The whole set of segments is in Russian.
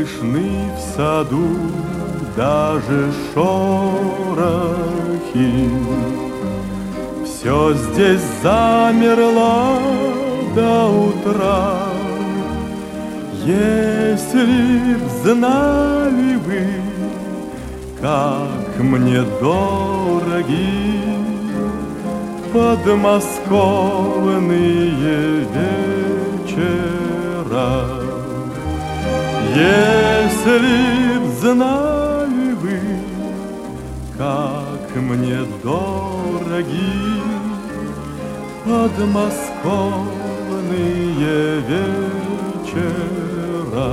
слышны в саду даже шорохи. Все здесь замерло до утра. Если б знали вы, как мне дороги подмосковные вечера. Если б знали вы, как мне дороги подмосковные вечера.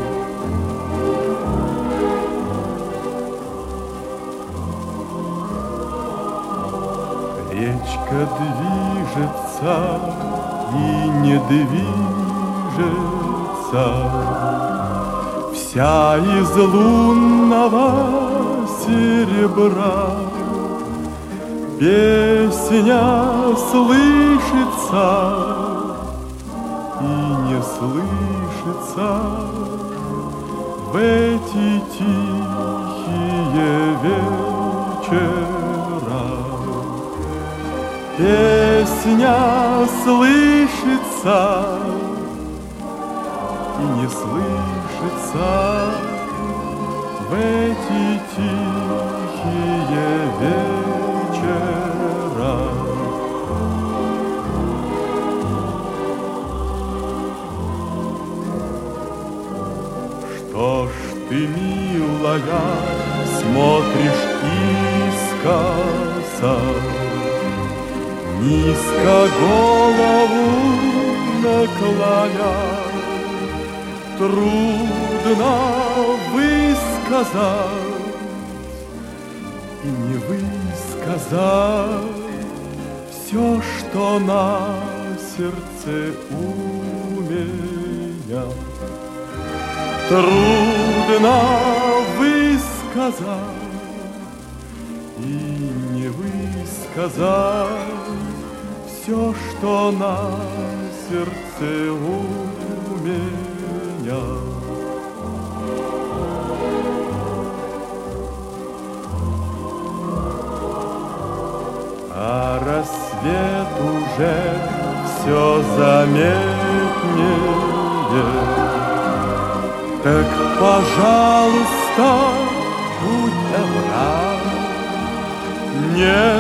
Речка движется и не движется, вся из лунного серебра. Песня слышится и не слышится в эти тихие вечера. Песня слышится и не слышится в эти тихие вечера. Что ж ты, милая, смотришь искоса, низко голову наклоня? Трудно высказать и не высказать все, что на сердце у меня. Трудно высказать и не высказать все, что на сердце у меня. А рассвет уже все заметнее. Так, пожалуйста, будь добра, не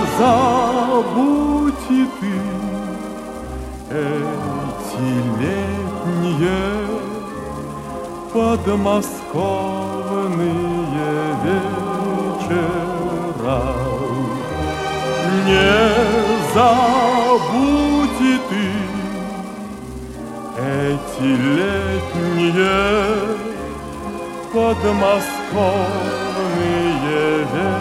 забудь и ты эти летние подмосковные вечера. Не забудь и ты эти летние подмосковные вечера.